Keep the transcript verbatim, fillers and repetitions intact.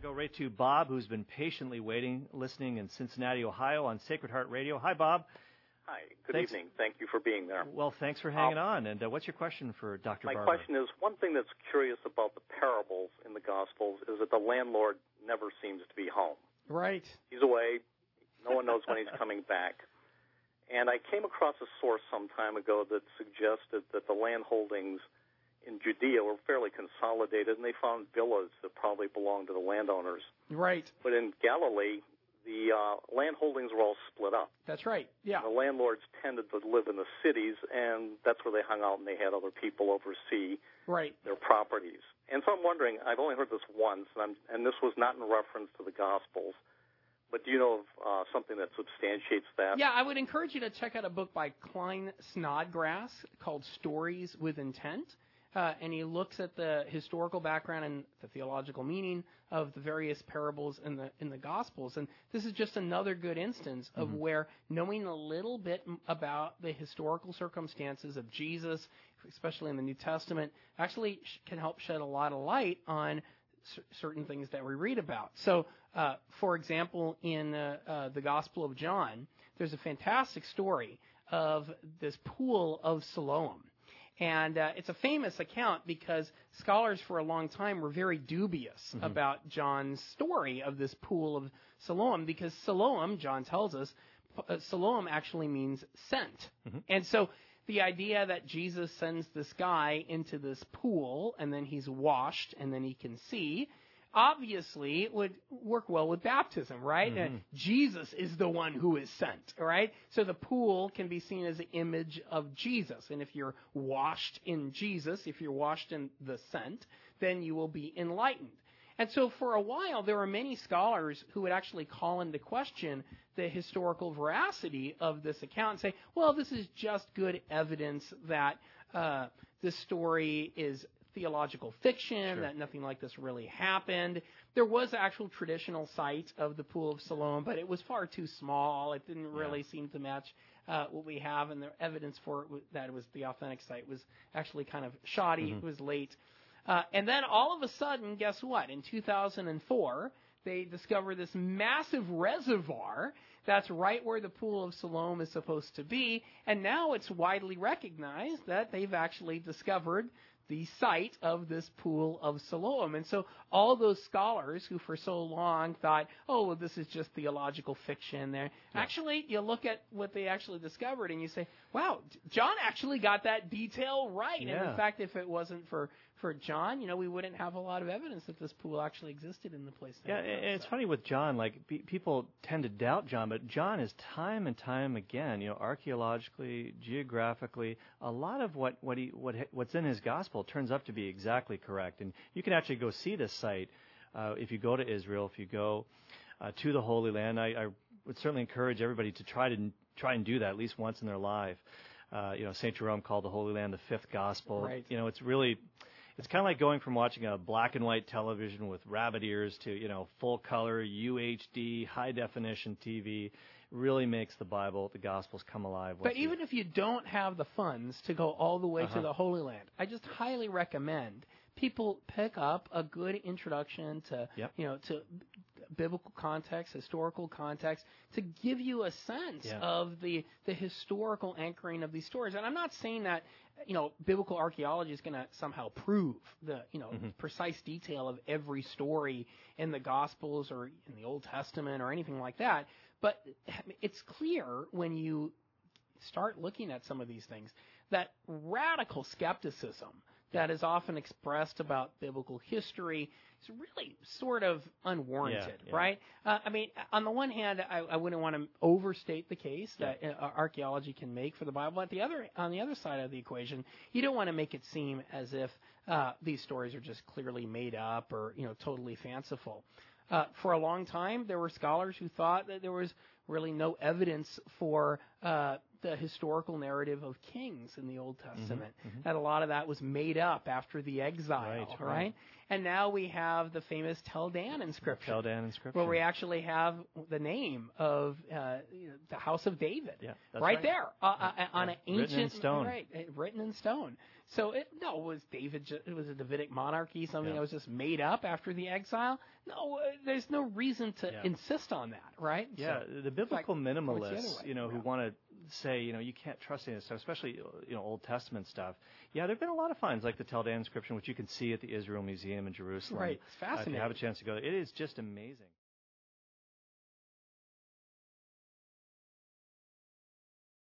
go right to Bob, who's been patiently waiting, listening in Cincinnati, Ohio on Sacred Heart Radio. Hi, Bob. Hi. Good Thanks. evening. Thank you for being there. Well, thanks for hanging um, on. And uh, what's your question for Doctor My Barber? question is, one thing that's curious about the parables in the Gospels is that the landlord never seems to be home. Right. He's away. No one knows when he's coming back. And I came across a source some time ago that suggested that the land holdings in Judea were fairly consolidated, and they found villas that probably belonged to the landowners. Right. But in Galilee, the uh, land holdings were all split up. That's right. Yeah. The landlords tended to live in the cities, and that's where they hung out, and they had other people oversee right. their properties. And so I'm wondering, I've only heard this once, and, I'm, and this was not in reference to the Gospels, but do you know of uh, something that substantiates that? Yeah, I would encourage you to check out a book by Klein Snodgrass called Stories with Intent. Uh, and he looks at the historical background and the theological meaning of the various parables in the in the Gospels. And this is just another good instance of mm-hmm. where knowing a little bit about the historical circumstances of Jesus, especially in the New Testament, actually can help shed a lot of light on c- certain things that we read about. So, uh, for example, in uh, uh, the Gospel of John, there's a fantastic story of this pool of Siloam. And uh, it's a famous account because scholars for a long time were very dubious mm-hmm. about John's story of this pool of Siloam, because Siloam, John tells us, uh, Siloam actually means sent. Mm-hmm. And so the idea that Jesus sends this guy into this pool and then he's washed and then he can see, obviously it would work well with baptism, right? Mm-hmm. Uh, Jesus is the one who is sent, right? So the pool can be seen as an image of Jesus. And if you're washed in Jesus, if you're washed in the sent, then you will be enlightened. And so for a while, there were many scholars who would actually call into question the historical veracity of this account and say, well, this is just good evidence that uh, this story is theological fiction, sure. that nothing like this really happened. There was an actual traditional site of the Pool of Siloam, but it was far too small. It didn't really yeah. seem to match uh, what we have, and the evidence for it was, that it was the authentic site was actually kind of shoddy. Mm-hmm. It was late. Uh, and then all of a sudden, guess what? In two thousand four, they discovered this massive reservoir that's right where the Pool of Siloam is supposed to be, and now it's widely recognized that they've actually discovered the site of this Pool of Siloam. And so all those scholars who for so long thought, oh, well, this is just theological fiction there. Yeah. Actually, you look at what they actually discovered and you say, wow, John actually got that detail right. Yeah. And in fact, if it wasn't for, for John, you know, we wouldn't have a lot of evidence that this pool actually existed in the place. Yeah, and it's funny with John, like be, people tend to doubt John, but John is time and time again, you know, archaeologically, geographically, a lot of what, what he what what's in his gospel turns up to be exactly correct. And you can actually go see this site uh, if you go to Israel, if you go uh, to the Holy Land. I, I would certainly encourage everybody to try to try and do that at least once in their life. Uh, you know, Saint Jerome called the Holy Land the fifth gospel. Right. You know, it's really, it's kind of like going from watching a black and white television with rabbit ears to, you know, full color, U H D, high definition T V. Really makes the Bible, the Gospels come alive. But even you. if you don't have the funds to go all the way uh-huh. to the Holy Land, I just highly recommend people pick up a good introduction to, yep. you know, to biblical context, historical context, to give you a sense yeah. of the the historical anchoring of these stories. And I'm not saying that, you know, biblical archaeology is going to somehow prove the, you know, mm-hmm. precise detail of every story in the Gospels or in the Old Testament or anything like that. But it's clear when you start looking at some of these things that radical skepticism that is often expressed about biblical history is really sort of unwarranted, yeah, yeah. right? Uh, I mean, on the one hand, I, I wouldn't want to overstate the case that yeah. uh, archaeology can make for the Bible. At the other, on the other side of the equation, you don't want to make it seem as if uh, these stories are just clearly made up or, you know, totally fanciful. Uh, for a long time, there were scholars who thought that there was really no evidence for uh, the historical narrative of kings in the Old Testament. Mm-hmm, mm-hmm. That a lot of that was made up after the exile, right? right? right. And now we have the famous Tel Dan inscription. Tel Dan inscription. Where we actually have the name of uh, you know, the House of David. Yeah, that's right, right there uh, uh, on yeah. an ancient written in stone. Right, written in stone. So it, no, it was David? Ju- it was a Davidic monarchy, something yeah. that was just made up after the exile? No, uh, there's no reason to yeah. insist on that, right? Yeah, so, the biblical fact, minimalists, the you know, yeah. who want to say, you know, you can't trust any of this stuff, especially, you know, Old Testament stuff. Yeah, there have been a lot of finds, like the Tel Dan inscription, which you can see at the Israel Museum in Jerusalem. Right, it's fascinating. Uh, if you have a chance to go there, it is just amazing.